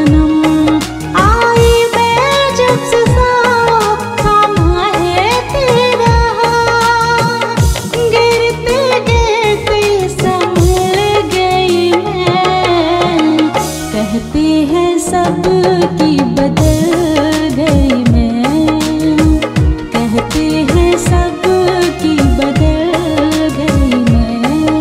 सनम। आई मैं जब से थामा है तेरा हाथ, गिरते गिरते संभल गई मैं। कहते हैं सब की बदल गई मैं, कहते हैं सब की बदल गई मैं।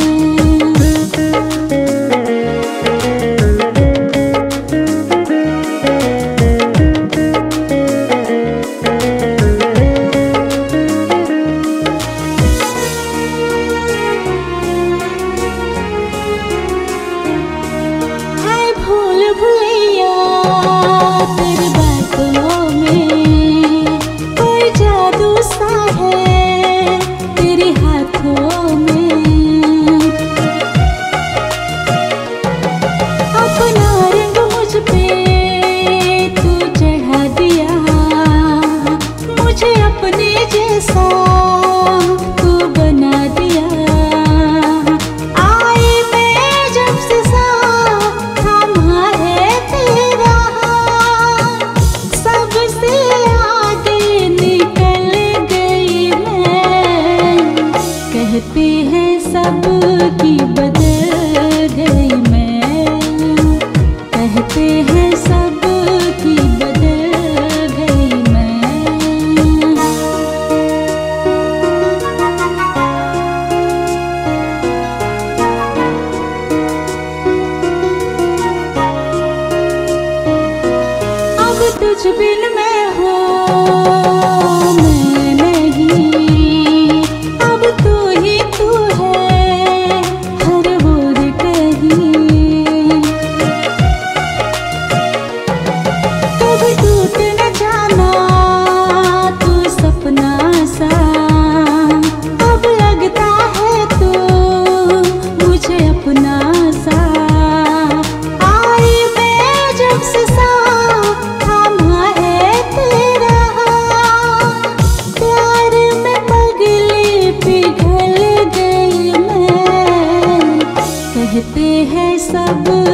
है भूल भुलैया तेरी बातों में, कोई जादू सा है तेरे हाथों में। अपना रंग मुझ पे तू चढ़ा दिया, मुझे अपने जैसा तू बना दिया। आई मैं जब से थामा है तेरा हाथ, सबसे आगे निकल गई मैं। कहते हैं सब की बदल गई मैं, कहते हैं सब की बदल गई मैं। अब तुझ बिन मैं हूँ मैं नहीं, अब तू ही तू है हर ओर कहीं। कभी टूट न जाना तू सपना सा, अब लगता है तू मुझे अपना सा। आई मैं जब से थामा है तेरा हाथ, प्यार में पगली पिघल गई मैं। कहते हैं सब